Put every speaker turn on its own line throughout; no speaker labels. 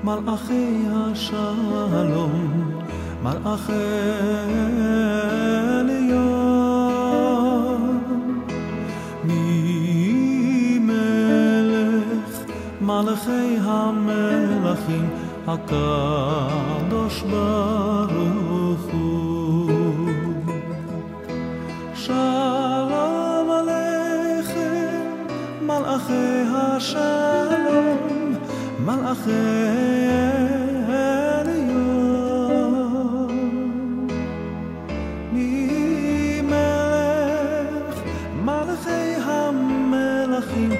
מלאכי השלום, מלאכי עליון, ממלך מלאכי המלכים, הקדוש ברוך הוא. שלום עליכם מלאכי השלום, מלאכי עליון, ממלך מלאכי המלכים,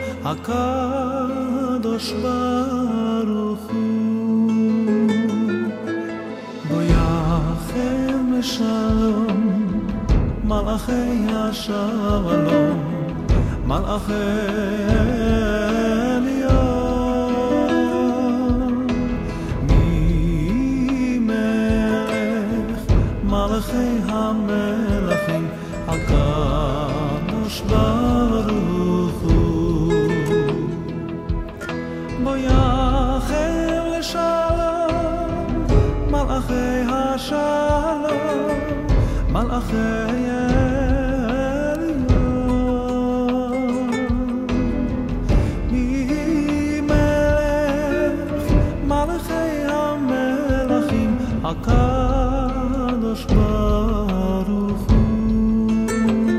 הקדוש ברוך הוא. בויחם לשלום מלאכי השלום, מלאכי עליון, ממלך מלאכי המלכים, הקדוש ברוך הוא. בויחם לשלום מלאכי השלום, מלאכי הקדוש ברוך הוא.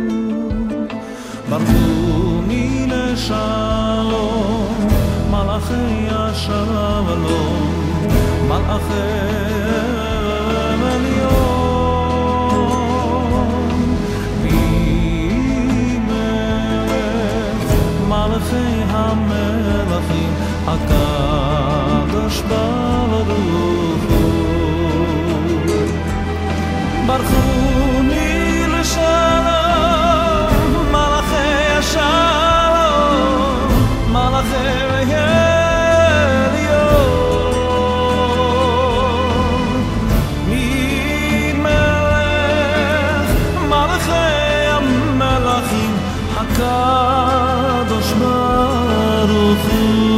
ברכו מלשלום מלאכי השלום, מלאכי עליון, ממלך מלאכי המלכים, הקדוש ברוך הוא. ברכו מלשלום מלאכי השלום, מלאכי עליון, ממלך מלאכי המלכים, הקדוש ברוך הוא.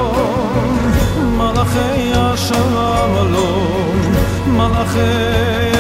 מלאכי השלום, מלאכי